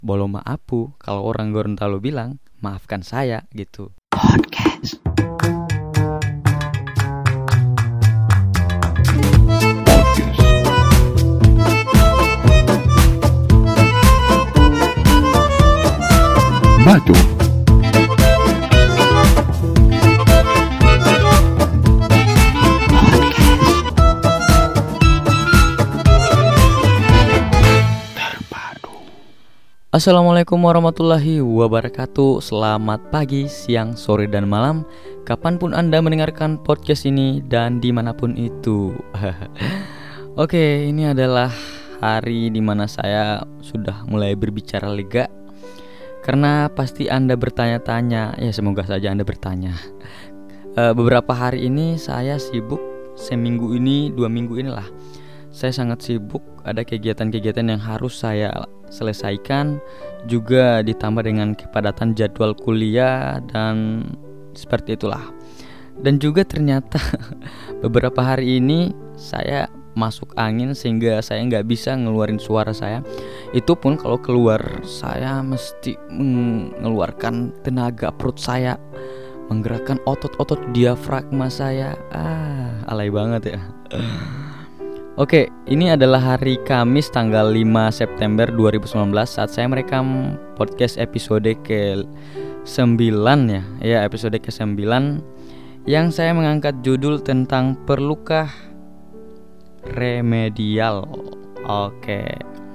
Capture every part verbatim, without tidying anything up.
bolo maapu, kalau orang Gorontalo bilang maafkan saya gitu. Podcast. Batu. Assalamualaikum warahmatullahi wabarakatuh. Selamat pagi, siang, sore, dan malam, kapanpun Anda mendengarkan podcast ini dan dimanapun itu. Oke, ini adalah hari dimana saya sudah mulai berbicara lega. Karena pasti Anda bertanya-tanya, ya semoga saja Anda bertanya. e, Beberapa hari ini saya sibuk, seminggu ini, dua minggu inilah saya sangat sibuk, ada kegiatan-kegiatan yang harus saya selesaikan, juga ditambah dengan kepadatan jadwal kuliah dan seperti itulah. Dan juga ternyata beberapa hari ini saya masuk angin sehingga saya nggak bisa ngeluarin suara saya. Itu pun kalau keluar saya mesti mengeluarkan tenaga perut saya, menggerakkan otot-otot diafragma saya. Ah, alay banget ya. Oke, ini adalah hari Kamis tanggal lima September dua ribu sembilan belas saat saya merekam podcast episode ke sembilan ya. Ya, episode ke sembilan yang saya mengangkat judul tentang perlukah remedial. Oke.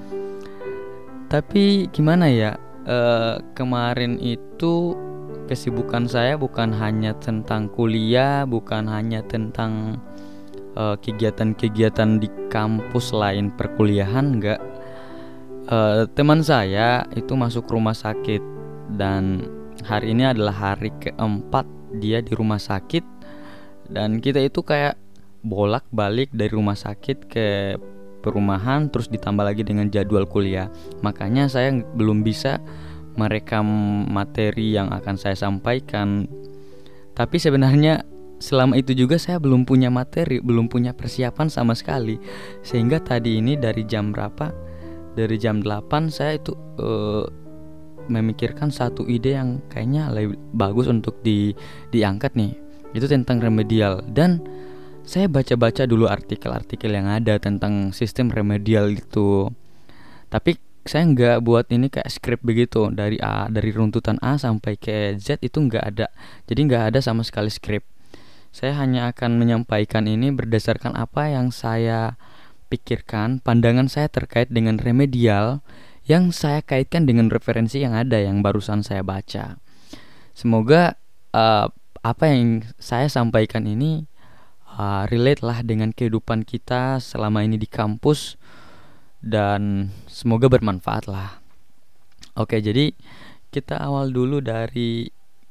Tapi gimana ya? E, kemarin itu kesibukan saya bukan hanya tentang kuliah, bukan hanya tentang Uh, kegiatan-kegiatan di kampus lain perkuliahan, enggak. uh, Teman saya itu masuk rumah sakit dan hari ini adalah hari keempat dia di rumah sakit. Dan kita itu kayak bolak-balik dari rumah sakit ke perumahan, terus ditambah lagi dengan jadwal kuliah. Makanya saya belum bisa merekam materi yang akan saya sampaikan. Tapi sebenarnya selama itu juga saya belum punya materi, belum punya persiapan sama sekali. Sehingga tadi ini dari jam berapa? Dari jam delapan saya itu uh, memikirkan satu ide yang kayaknya lebih bagus untuk di, diangkat nih. Itu tentang remedial. Dan saya baca-baca dulu artikel-artikel yang ada tentang sistem remedial itu. Tapi saya nggak buat ini kayak skrip begitu, dari A, dari runtutan A sampai ke Z itu nggak ada. Jadi nggak ada sama sekali skrip. Saya hanya akan menyampaikan ini berdasarkan apa yang saya pikirkan, pandangan saya terkait dengan remedial yang saya kaitkan dengan referensi yang ada yang barusan saya baca. Semoga uh, apa yang saya sampaikan ini uh, relate lah dengan kehidupan kita selama ini di kampus dan semoga bermanfaat lah. Oke, jadi kita awal dulu dari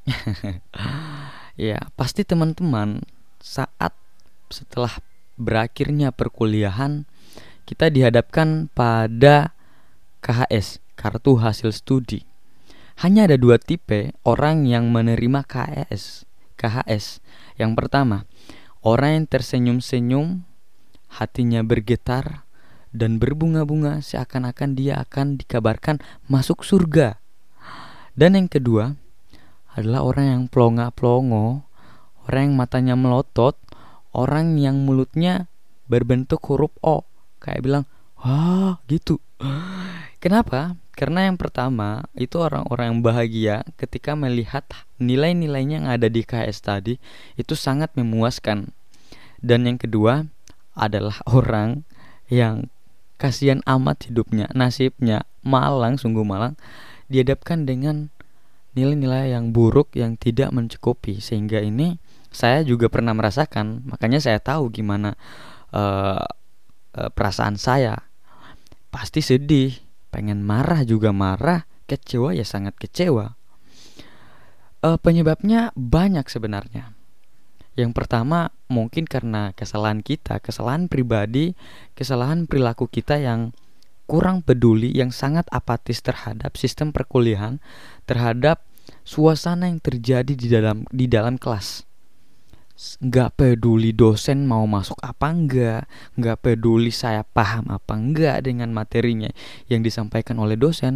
ya, pasti teman-teman saat setelah berakhirnya perkuliahan kita dihadapkan pada K H S, kartu hasil studi. Hanya ada dua tipe orang yang menerima K H S. K H S. Yang pertama, orang yang tersenyum-senyum, hatinya bergetar dan berbunga-bunga seakan-akan dia akan dikabarkan masuk surga. Dan yang kedua adalah orang yang plonga-plongo, orang yang matanya melotot, orang yang mulutnya berbentuk huruf O, kayak bilang, wah gitu. Kenapa? Karena yang pertama itu orang-orang yang bahagia ketika melihat nilai-nilainya yang ada di K H S tadi itu sangat memuaskan. Dan yang kedua adalah orang yang kasihan amat hidupnya, nasibnya malang, sungguh malang, dihadapkan dengan nilai-nilai yang buruk yang tidak mencukupi. Sehingga ini saya juga pernah merasakan, makanya saya tahu gimana uh, uh, perasaan saya. Pasti sedih, pengen marah juga marah, kecewa ya sangat kecewa. uh, Penyebabnya banyak sebenarnya. Yang pertama mungkin karena kesalahan kita, kesalahan pribadi, kesalahan perilaku kita yang kurang peduli, yang sangat apatis terhadap sistem perkuliahan, terhadap suasana yang terjadi di dalam di dalam kelas. Nggak peduli dosen mau masuk apa enggak, nggak peduli saya paham apa enggak dengan materinya yang disampaikan oleh dosen,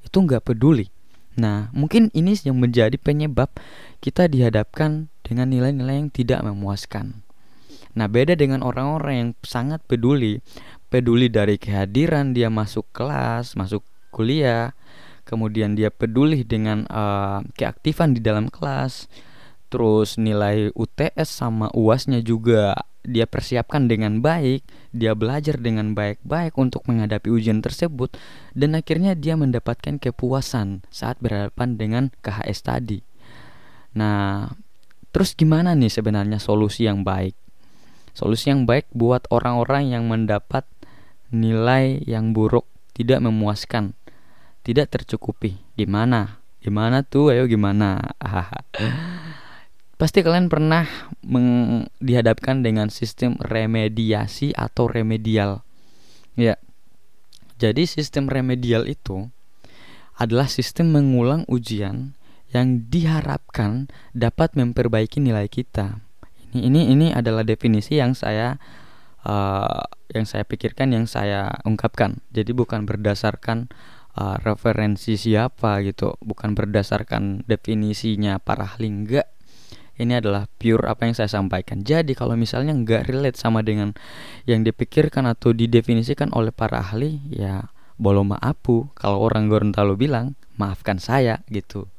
itu nggak peduli. Nah, mungkin ini yang menjadi penyebab kita dihadapkan dengan nilai-nilai yang tidak memuaskan. Nah, beda dengan orang-orang yang sangat peduli, peduli dari kehadiran dia masuk kelas, masuk kuliah, kemudian dia peduli dengan uh, keaktifan di dalam kelas, terus nilai U T S sama U A S-nya juga dia persiapkan dengan baik, dia belajar dengan baik-baik untuk menghadapi ujian tersebut, dan akhirnya dia mendapatkan kepuasan saat berhadapan dengan K H S tadi. Nah, terus gimana nih sebenarnya solusi yang baik? Solusi yang baik buat orang-orang yang mendapat nilai yang buruk, tidak memuaskan, tidak tercukupi. Gimana? Gimana tuh? Ayo gimana? Pasti kalian pernah meng- dihadapkan dengan sistem remediasi atau remedial. Ya. Jadi sistem remedial itu adalah sistem mengulang ujian yang diharapkan dapat memperbaiki nilai kita. Ini ini ini adalah definisi yang saya uh, yang saya pikirkan, yang saya ungkapkan. Jadi bukan berdasarkan uh, referensi siapa gitu, bukan berdasarkan definisinya para ahli, enggak. Ini adalah pure apa yang saya sampaikan. Jadi kalau misalnya nggak relate sama dengan yang dipikirkan atau didefinisikan oleh para ahli, ya bolo maapu. Kalau orang Gorontalo bilang, maafkan saya gitu.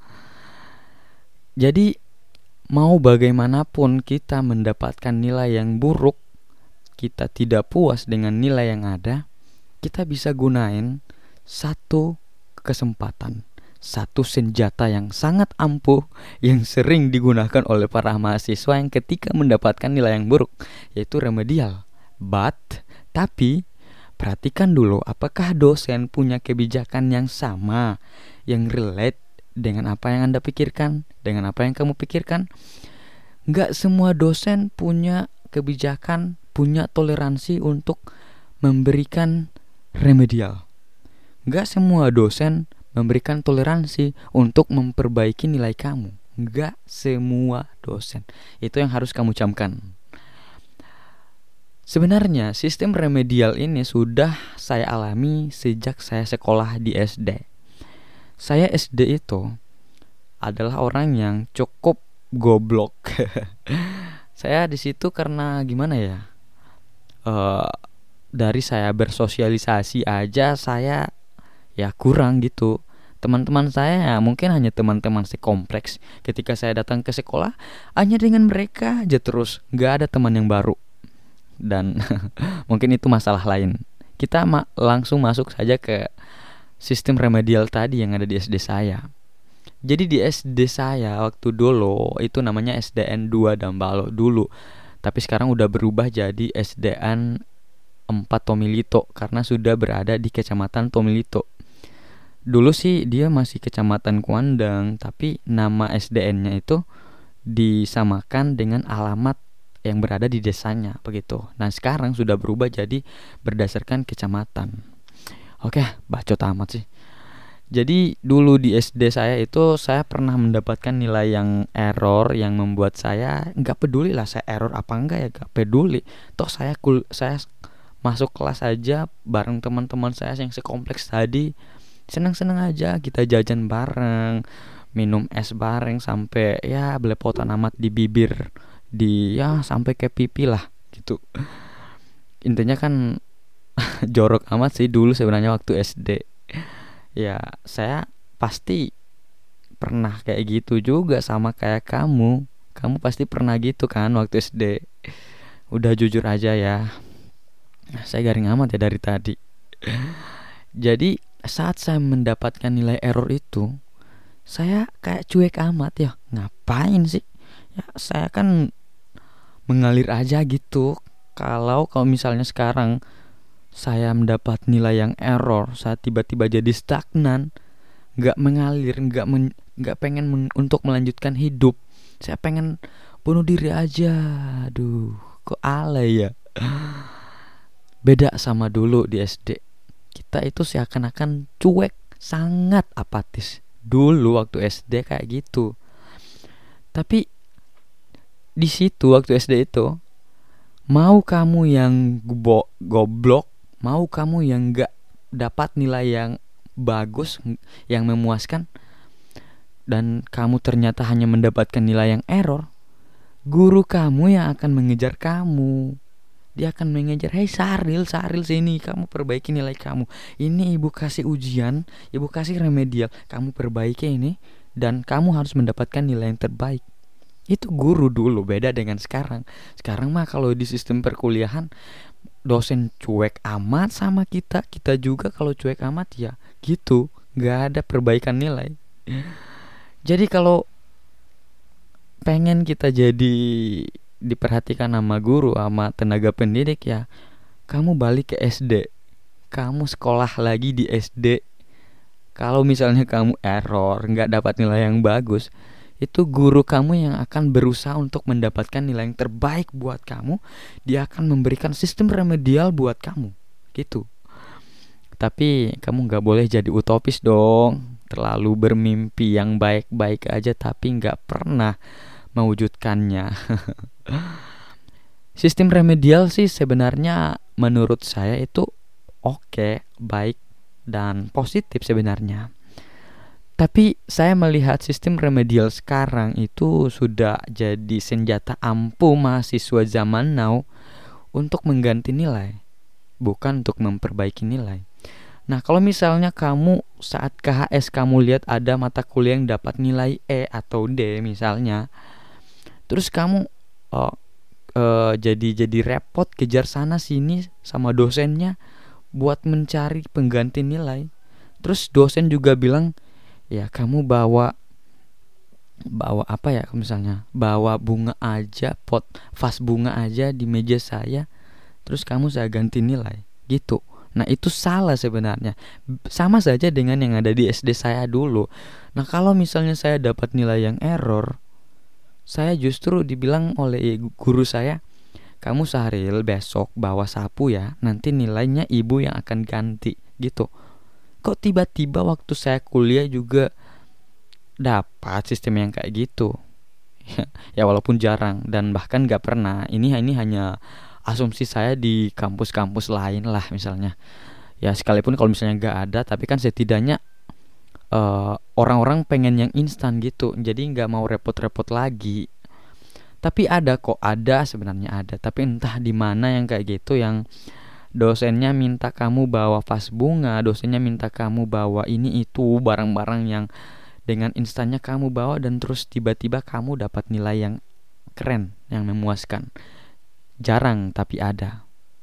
Jadi mau bagaimanapun kita mendapatkan nilai yang buruk, kita tidak puas dengan nilai yang ada, kita bisa gunain satu kesempatan, satu senjata yang sangat ampuh yang sering digunakan oleh para mahasiswa yang ketika mendapatkan nilai yang buruk, yaitu remedial. But, tapi perhatikan dulu, apakah dosen punya kebijakan yang sama, yang relate dengan apa yang Anda pikirkan, dengan apa yang kamu pikirkan? Nggak semua dosen punya kebijakan, punya toleransi untuk memberikan remedial. Nggak semua dosen memberikan toleransi untuk memperbaiki nilai kamu. Enggak semua dosen. Itu yang harus kamu camkan. Sebenarnya sistem remedial ini sudah saya alami sejak saya sekolah di S D. Saya S D itu adalah orang yang cukup goblok. Saya di situ karena gimana ya? Uh, dari saya bersosialisasi aja saya ya kurang gitu. Teman-teman saya ya mungkin hanya teman-teman sekompleks. Ketika saya datang ke sekolah, hanya dengan mereka aja terus, gak ada teman yang baru. Dan mungkin itu masalah lain. Kita ma- langsung masuk saja ke sistem remedial tadi yang ada di S D saya. Jadi di S D saya waktu dulu itu namanya S D N dua Dambalo dulu. Tapi sekarang udah berubah jadi S D N empat Tomilito karena sudah berada di Kecamatan Tomilito. Dulu sih dia masih Kecamatan Kuandang, tapi nama S D N-nya itu disamakan dengan alamat yang berada di desanya, begitu. Nah sekarang sudah berubah jadi berdasarkan kecamatan. Oke, bacot amat sih. Jadi dulu di S D saya itu saya pernah mendapatkan nilai yang error yang membuat saya nggak peduli lah saya error apa enggak ya, nggak peduli. Toh saya kul saya masuk kelas aja bareng teman-teman saya yang sekompleks tadi. Senang-senang aja kita jajan bareng, minum es bareng sampai ya belepotan amat di bibir, di ya sampai ke pipi lah gitu. Intinya kan jorok amat sih dulu sebenarnya waktu S D. Ya saya pasti pernah kayak gitu juga sama kayak kamu. Kamu pasti pernah gitu kan waktu S D. Udah jujur aja ya. Saya garing amat ya dari tadi. Jadi saat saya mendapatkan nilai error itu, saya kayak cuek amat ya. Ngapain sih? Ya saya kan mengalir aja gitu. Kalau kalau misalnya sekarang saya mendapat nilai yang error, saya tiba-tiba jadi stagnan, nggak mengalir, nggak men, nggak pengen men, untuk melanjutkan hidup. Saya pengen bunuh diri aja. Aduh, kok alay ya. Beda sama dulu di S D. Kita itu seakan-akan cuek, sangat apatis. Dulu waktu S D kayak gitu. Tapi di situ waktu S D itu, mau kamu yang go- goblok, mau kamu yang gak dapat nilai yang bagus, yang memuaskan, dan kamu ternyata hanya mendapatkan nilai yang error, guru kamu yang akan mengejar kamu. Dia akan mengejar, hei Saril, Saril sini, kamu perbaiki nilai kamu. Ini ibu kasih ujian, ibu kasih remedial, kamu perbaiki ini, dan kamu harus mendapatkan nilai yang terbaik. Itu guru dulu, beda dengan sekarang. Sekarang mah kalau di sistem perkuliahan, dosen cuek amat sama kita, kita juga kalau cuek amat ya gitu, gak ada perbaikan nilai. Jadi kalau pengen kita jadi diperhatikan sama guru, sama tenaga pendidik, ya kamu balik ke S D, kamu sekolah lagi di S D. Kalau misalnya kamu error, gak dapat nilai yang bagus, itu guru kamu yang akan berusaha untuk mendapatkan nilai yang terbaik buat kamu. Dia akan memberikan sistem remedial buat kamu gitu. Tapi kamu gak boleh jadi utopis dong, terlalu bermimpi yang baik-baik aja tapi gak pernah mewujudkannya. Sistem remedial sih sebenarnya menurut saya itu oke, baik dan positif sebenarnya. Tapi saya melihat sistem remedial sekarang itu sudah jadi senjata ampuh mahasiswa zaman now untuk mengganti nilai, bukan untuk memperbaiki nilai. Nah, kalau misalnya kamu saat K H S kamu lihat ada mata kuliah yang dapat nilai E atau D misalnya, terus kamu oh, uh, jadi jadi repot kejar sana sini sama dosennya buat mencari pengganti nilai. Terus dosen juga bilang, ya kamu bawa bawa apa ya, misalnya bawa bunga aja, pot vas bunga aja di meja saya, terus kamu saya ganti nilai gitu. Nah itu salah sebenarnya, sama saja dengan yang ada di S D saya dulu. Nah kalau misalnya saya dapat nilai yang error, saya justru dibilang oleh guru saya, kamu Sahril besok bawa sapu ya, nanti nilainya ibu yang akan ganti gitu. Kok tiba-tiba waktu saya kuliah juga dapat sistem yang kayak gitu? Ya walaupun jarang dan bahkan gak pernah. Ini ini hanya asumsi saya di kampus-kampus lain lah misalnya. Ya sekalipun kalau misalnya gak ada, tapi kan setidaknya uh, orang-orang pengen yang instan gitu, jadi gak mau repot-repot lagi. Tapi ada kok, ada sebenarnya ada. Tapi entah di mana yang kayak gitu, yang dosennya minta kamu bawa vas bunga, dosennya minta kamu bawa ini itu barang-barang yang dengan instannya kamu bawa, dan terus tiba-tiba kamu dapat nilai yang keren, yang memuaskan. Jarang tapi ada.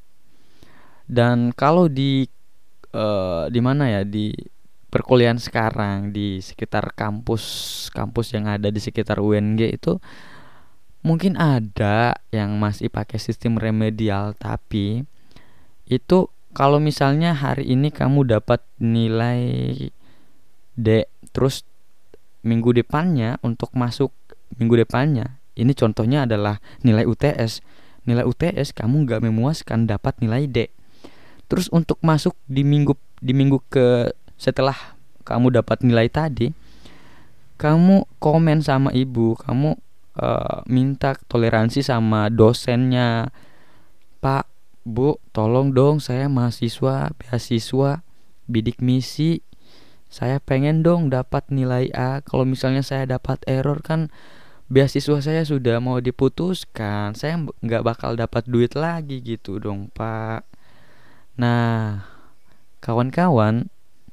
Dan kalau di uh, di mana ya, di perkuliahan sekarang di sekitar kampus-kampus yang ada di sekitar U N G itu mungkin ada yang masih pakai sistem remedial, tapi itu kalau misalnya hari ini kamu dapat nilai D, terus minggu depannya untuk masuk minggu depannya, ini contohnya adalah nilai U T S. Nilai U T S kamu gak memuaskan, dapat nilai D. Terus untuk masuk di minggu di minggu ke setelah kamu dapat nilai tadi, kamu komen sama ibu, kamu uh, minta toleransi sama dosennya, Pak, Bu, tolong dong saya mahasiswa beasiswa bidik misi, saya pengen dong dapat nilai A. Kalau misalnya saya dapat error kan beasiswa saya sudah mau diputuskan, saya nggak bakal dapat duit lagi gitu dong Pak. Nah kawan-kawan,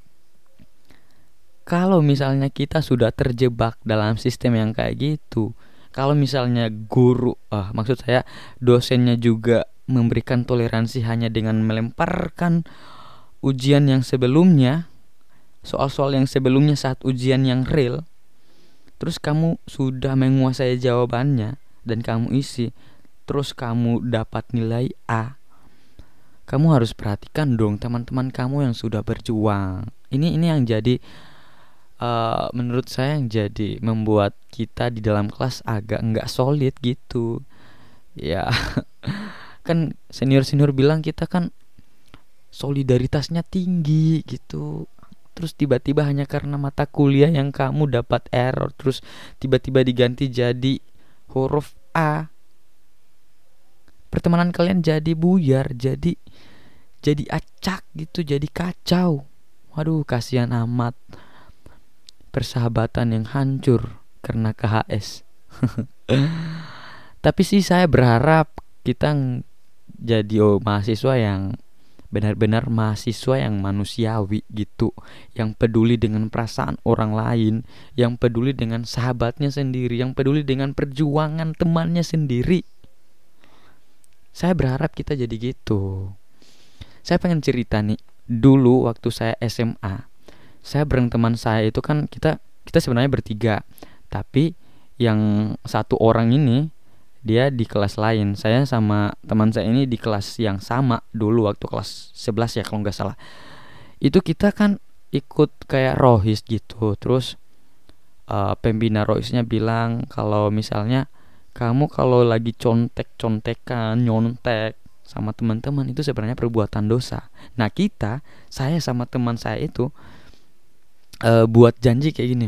kalau misalnya kita sudah terjebak dalam sistem yang kayak gitu, kalau misalnya guru, ah, maksud saya dosennya juga memberikan toleransi hanya dengan melemparkan ujian yang sebelumnya, soal-soal yang sebelumnya saat ujian yang real, terus kamu sudah menguasai jawabannya dan kamu isi, terus kamu dapat nilai A, kamu harus perhatikan dong teman-teman kamu yang sudah berjuang. Ini ini yang jadi uh, menurut saya yang jadi membuat kita di dalam kelas agak nggak solid gitu. Ya kan senior-senior bilang kita kan solidaritasnya tinggi gitu. Terus tiba-tiba hanya karena mata kuliah yang kamu dapat error, terus tiba-tiba diganti jadi huruf A, pertemanan kalian jadi buyar, jadi jadi acak gitu, jadi kacau. Waduh, kasihan amat, persahabatan yang hancur karena K H S. Tapi sih saya berharap kita ng- jadi oh, mahasiswa yang benar-benar mahasiswa yang manusiawi gitu, yang peduli dengan perasaan orang lain, yang peduli dengan sahabatnya sendiri, yang peduli dengan perjuangan temannya sendiri. Saya berharap kita jadi gitu. Saya pengen cerita nih, dulu waktu saya S M A, saya bareng teman saya itu kan kita kita sebenarnya bertiga, tapi yang satu orang ini dia di kelas lain. Saya sama teman saya ini di kelas yang sama dulu waktu kelas sebelas ya kalau nggak salah. Itu kita kan ikut kayak rohis gitu. Terus uh, pembina rohisnya bilang kalau misalnya kamu kalau lagi contek-contekan, nyontek sama teman-teman itu sebenarnya perbuatan dosa. Nah kita, saya sama teman saya itu uh, buat janji kayak gini.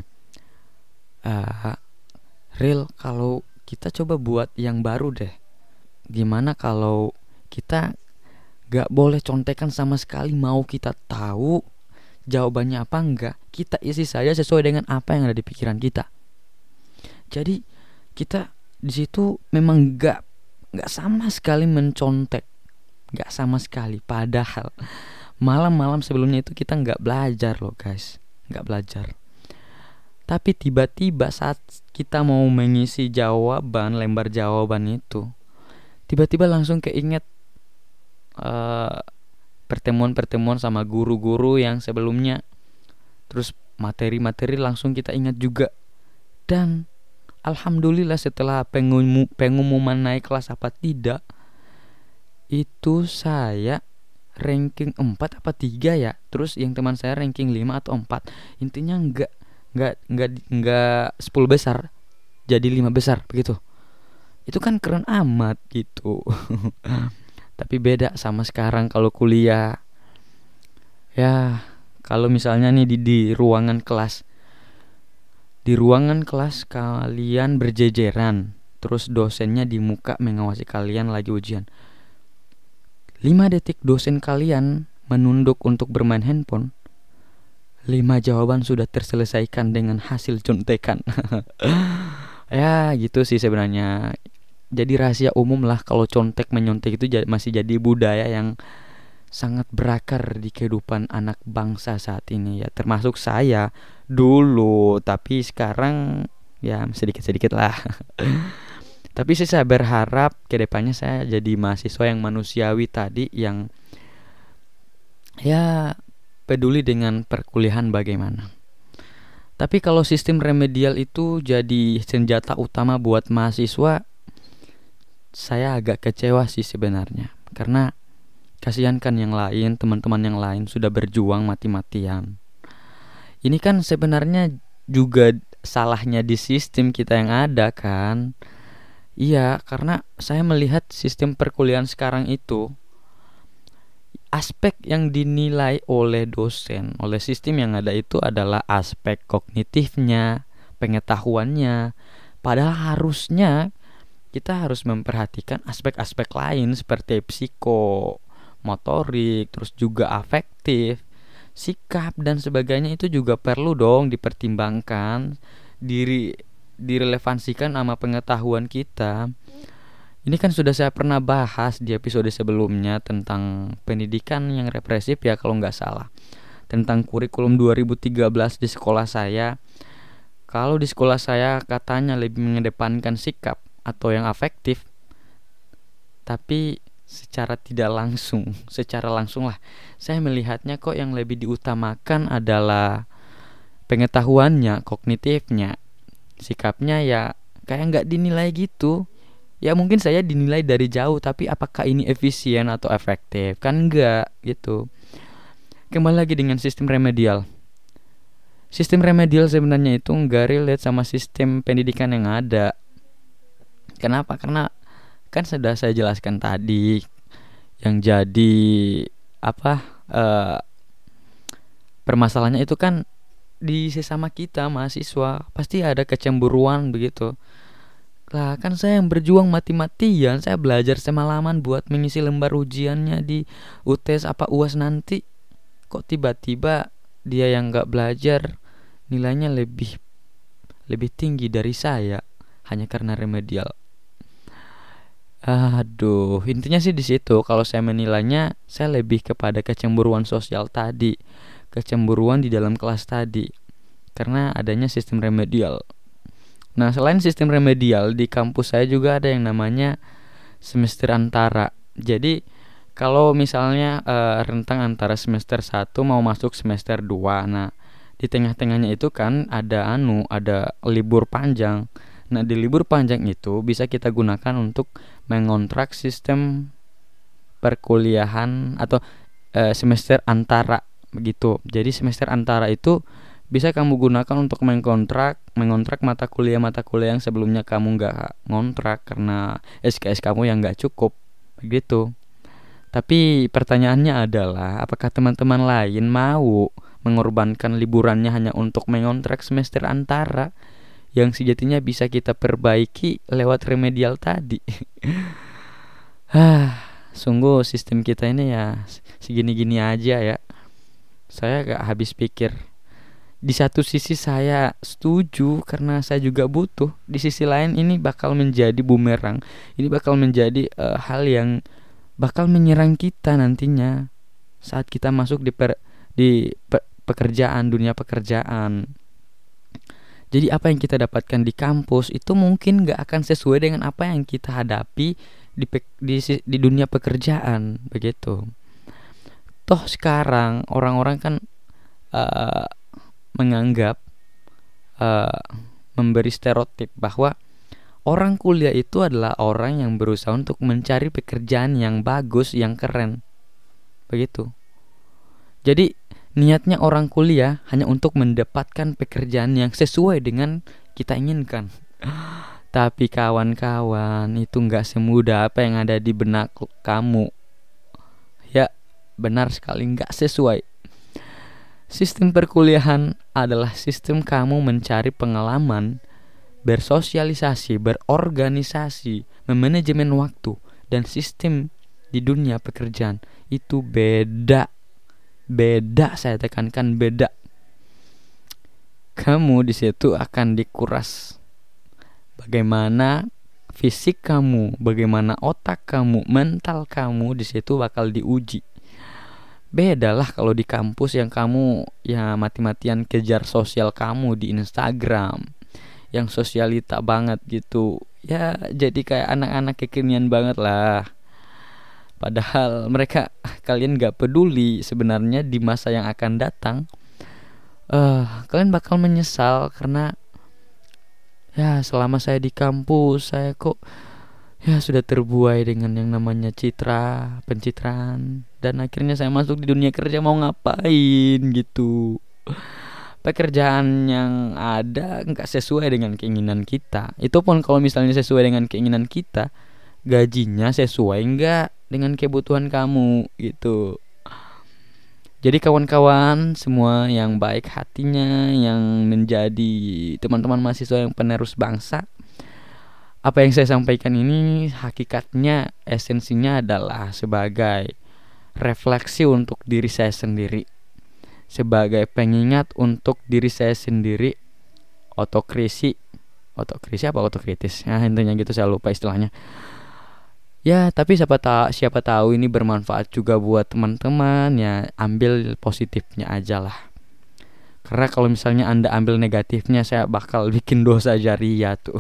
Uh, Real, kalau kita coba buat yang baru deh. Gimana kalau kita gak boleh contekan sama sekali, mau kita tahu jawabannya apa enggak, kita isi saja sesuai dengan apa yang ada di pikiran kita. Jadi kita di situ memang gak gak sama sekali mencontek, gak sama sekali. Padahal malam-malam sebelumnya itu kita gak belajar loh guys, gak belajar. Tapi tiba-tiba saat kita mau mengisi jawaban, lembar jawaban itu, tiba-tiba langsung keinget uh, pertemuan-pertemuan sama guru-guru yang sebelumnya. Terus materi-materi langsung kita ingat juga. Dan alhamdulillah setelah pengum- pengumuman naik kelas apa tidak, itu saya ranking empat apa tiga ya. Terus yang teman saya ranking lima atau empat. Intinya enggak nggak nggak nggak sepuluh besar jadi lima besar begitu. Itu kan keren amat gitu. Tapi beda sama sekarang kalau kuliah ya. Kalau misalnya nih di, di ruangan kelas di ruangan kelas kalian berjejeran, terus dosennya di muka mengawasi kalian lagi ujian. Lima detik dosen kalian menunduk untuk bermain handphone, lima jawaban sudah terselesaikan dengan hasil contekan. Ya gitu sih sebenarnya. Jadi rahasia umum lah kalau contek menyontek itu j- masih jadi budaya yang sangat berakar di kehidupan anak bangsa saat ini ya. Termasuk saya dulu, tapi sekarang ya sedikit-sedikit lah. Tapi sih saya berharap kedepannya saya jadi mahasiswa yang manusiawi tadi, yang ya peduli dengan perkuliahan bagaimana. Tapi kalau sistem remedial itu jadi senjata utama buat mahasiswa, saya agak kecewa sih sebenarnya. Karena kasihan kan yang lain, teman-teman yang lain sudah berjuang mati-matian. Ini kan sebenarnya juga salahnya di sistem kita yang ada kan. Iya, karena saya melihat sistem perkuliahan sekarang itu, aspek yang dinilai oleh dosen, oleh sistem yang ada itu adalah aspek kognitifnya, pengetahuannya. Padahal harusnya kita harus memperhatikan aspek-aspek lain seperti psikomotorik, terus juga afektif, sikap dan sebagainya itu juga perlu dong dipertimbangkan, diri direlevansikan sama pengetahuan kita. Ini kan sudah saya pernah bahas di episode sebelumnya tentang pendidikan yang represif ya kalau nggak salah. Tentang kurikulum dua ribu tiga belas di sekolah saya. Kalau di sekolah saya katanya lebih mengedepankan sikap atau yang afektif. Tapi secara tidak langsung, secara langsung lah, saya melihatnya kok yang lebih diutamakan adalah pengetahuannya, kognitifnya. Sikapnya ya kayak nggak dinilai gitu. Ya mungkin saya dinilai dari jauh, tapi apakah ini efisien atau efektif? Kan enggak gitu. Kembali lagi dengan sistem remedial. Sistem remedial sebenarnya itu enggak relate sama sistem pendidikan yang ada. Kenapa? Karena kan sudah saya jelaskan tadi, yang jadi apa uh, permasalahannya itu kan di sesama kita mahasiswa pasti ada kecemburuan begitu. Lah kan saya yang berjuang mati-matian, saya belajar semalaman buat mengisi lembar ujiannya di U T S apa U A S nanti. Kok tiba-tiba dia yang nggak belajar nilainya lebih lebih tinggi dari saya hanya karena remedial. Aduh, intinya sih di situ. Kalau saya menilainya, saya lebih kepada kecemburuan sosial tadi, kecemburuan di dalam kelas tadi, karena adanya sistem remedial. Nah, selain sistem remedial, di kampus saya juga ada yang namanya semester antara. Jadi, kalau misalnya uh, rentang antara semester satu mau masuk semester dua, nah di tengah-tengahnya itu kan ada anu, ada libur panjang. Nah, di libur panjang itu bisa kita gunakan untuk mengontrak sistem perkuliahan atau e, semester antara begitu. Jadi semester antara itu bisa kamu gunakan untuk mengontrak mengontrak mata kuliah-mata kuliah yang sebelumnya kamu nggak ngontrak karena S K S kamu yang nggak cukup begitu. Tapi pertanyaannya adalah apakah teman-teman lain mau mengorbankan liburannya hanya untuk mengontrak semester antara yang sejatinya bisa kita perbaiki lewat remedial tadi. Hah, sungguh sistem kita ini ya segini-gini aja ya. Saya gak habis pikir. Di satu sisi saya setuju karena saya juga butuh. Di sisi lain ini bakal menjadi bumerang. Ini bakal menjadi uh, hal yang bakal menyerang kita nantinya saat kita masuk di per, di pe, pekerjaan, dunia pekerjaan. Jadi apa yang kita dapatkan di kampus itu mungkin gak akan sesuai dengan apa yang kita hadapi di, pe- di, di dunia pekerjaan begitu. Toh sekarang orang-orang kan uh, menganggap uh, memberi stereotip bahwa orang kuliah itu adalah orang yang berusaha untuk mencari pekerjaan yang bagus, yang keren. Begitu. Jadi niatnya orang kuliah hanya untuk mendapatkan pekerjaan yang sesuai dengan kita inginkan. Tapi kawan-kawan, itu gak semudah apa yang ada di benak kamu. Ya, benar sekali gak sesuai. Sistem perkuliahan adalah sistem kamu mencari pengalaman, bersosialisasi, berorganisasi, memanajemen waktu. Dan sistem di dunia pekerjaan itu beda. Beda, saya tekankan beda. Kamu di situ akan dikuras. Bagaimana fisik kamu, bagaimana otak kamu, mental kamu di situ bakal diuji. Bedalah kalau di kampus yang kamu ya mati-matian kejar sosial kamu di Instagram, yang sosialita banget gitu. Ya jadi kayak anak-anak kekinian banget lah. Padahal mereka kalian gak peduli sebenarnya di masa yang akan datang. Uh, kalian bakal menyesal karena ya selama saya di kampus saya kok ya sudah terbuai dengan yang namanya citra, pencitraan, dan akhirnya saya masuk di dunia kerja mau ngapain gitu. Pekerjaan yang ada gak sesuai dengan keinginan kita. Itu pun kalau misalnya sesuai dengan keinginan kita, gajinya sesuai enggak dengan kebutuhan kamu gitu. Jadi kawan-kawan semua yang baik hatinya, yang menjadi teman-teman mahasiswa yang penerus bangsa, apa yang saya sampaikan ini hakikatnya esensinya adalah sebagai refleksi untuk diri saya sendiri, sebagai pengingat untuk diri saya sendiri, otokrisi otokrisi apa otokritis, nah intinya gitu, saya lupa istilahnya. Ya, tapi siapa tahu siapa tahu ini bermanfaat juga buat teman-teman, ya ambil positifnya aja lah. Karena kalau misalnya Anda ambil negatifnya, saya bakal bikin dosa jariah tuh.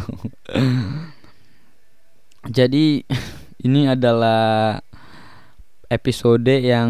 Jadi ini adalah episode yang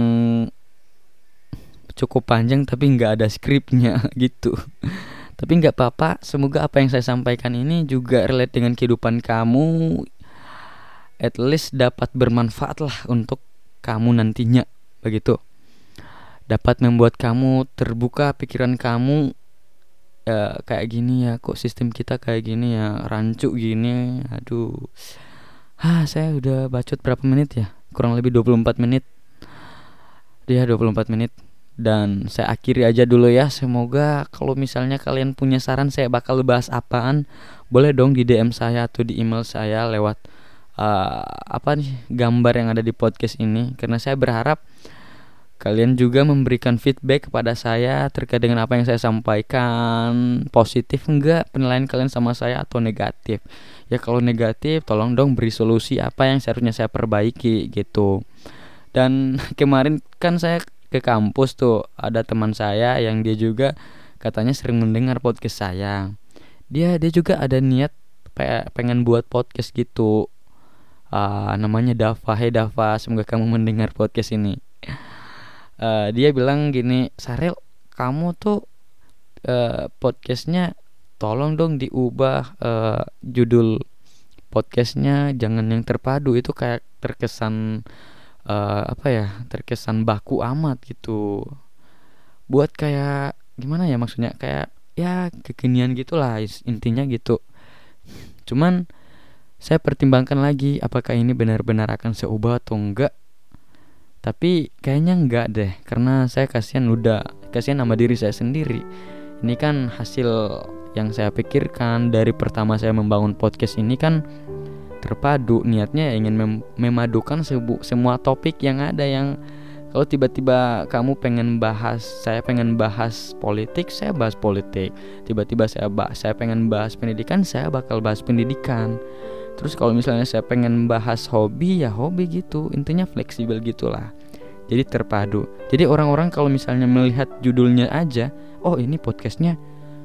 cukup panjang tapi nggak ada skripnya gitu. Tapi nggak apa-apa, semoga apa yang saya sampaikan ini juga relate dengan kehidupan kamu. At least dapat bermanfaat lah untuk kamu nantinya begitu. Dapat membuat kamu terbuka pikiran kamu, ya kayak gini ya, kok sistem kita kayak gini ya, rancu gini. Aduh. Hah, saya udah bacot berapa menit ya? Kurang lebih dua puluh empat menit. Dia dua puluh empat menit. Dan saya akhiri aja dulu ya. Semoga kalau misalnya kalian punya saran saya bakal bahas apaan, boleh dong di D M saya atau di email saya lewat Uh, apa nih gambar yang ada di podcast ini, karena saya berharap Kalian juga memberikan feedback kepada saya terkait dengan apa yang saya sampaikan, positif enggak penilaian kalian sama saya atau negatif. Ya kalau negatif tolong dong beri solusi apa yang seharusnya saya perbaiki gitu. Dan kemarin kan saya ke kampus tuh, ada teman saya yang dia juga katanya sering mendengar podcast saya. Dia dia juga ada niat pe- pengen buat podcast gitu. Ah, namanya Dava. Hey Dava, semoga kamu mendengar podcast ini. Eh, dia bilang gini, Sarel, kamu tuh eh, podcastnya tolong dong diubah, eh, judul podcastnya jangan yang terpadu, itu kayak terkesan eh, apa ya, terkesan baku amat gitu. Buat kayak gimana ya, maksudnya kayak ya kekinian gitulah is- intinya gitu. Cuman saya pertimbangkan lagi apakah ini benar-benar akan saya ubah atau enggak. Tapi kayaknya enggak deh, karena saya kasihan udah kasihan sama diri saya sendiri. Ini kan hasil yang saya pikirkan dari pertama saya membangun podcast ini kan terpadu, niatnya ingin mem- memadukan sebu- semua topik yang ada. Yang kalau tiba-tiba kamu pengen bahas, saya pengen bahas politik, saya bahas politik. Tiba-tiba saya bahas, saya pengen bahas pendidikan, saya bakal bahas pendidikan. Terus kalau misalnya saya pengen bahas hobi, ya hobi gitu. Intinya fleksibel gitulah. Jadi terpadu. Jadi orang-orang kalau misalnya melihat judulnya aja, oh ini podcastnya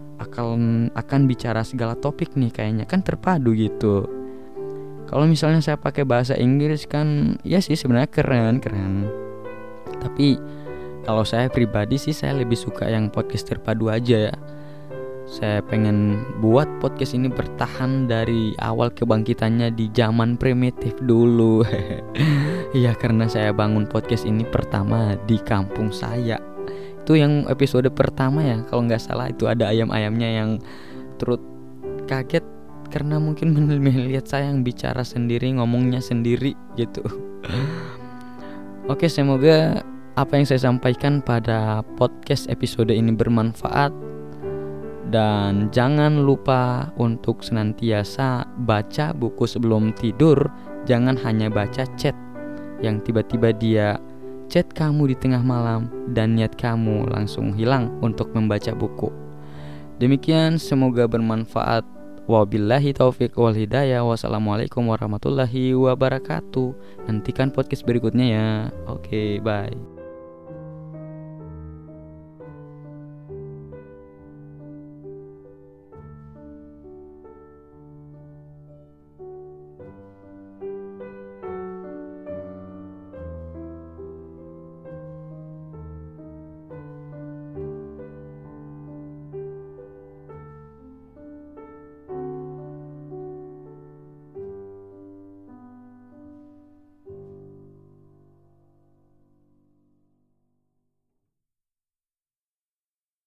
akan akan bicara segala topik nih kayaknya, kan terpadu gitu. Kalau misalnya saya pakai bahasa Inggris kan, ya sih sebenarnya keren keren. Tapi kalau saya pribadi sih saya lebih suka yang podcast terpadu aja ya. Saya pengen buat podcast ini bertahan dari awal kebangkitannya di zaman primitif dulu. Iya, karena saya bangun podcast ini pertama di kampung saya. Itu yang episode pertama ya, kalau nggak salah itu ada ayam-ayamnya yang turut kaget karena mungkin melihat saya yang bicara sendiri, ngomongnya sendiri gitu. Oke, semoga apa yang saya sampaikan pada podcast episode ini bermanfaat. Dan jangan lupa untuk senantiasa baca buku sebelum tidur. Jangan hanya baca chat yang tiba-tiba dia chat kamu di tengah malam dan niat kamu langsung hilang untuk membaca buku. Demikian, semoga bermanfaat. Wabillahi taufiq wal hidayah. Wassalamualaikum warahmatullahi wabarakatuh. Nantikan podcast berikutnya ya. Oke, bye.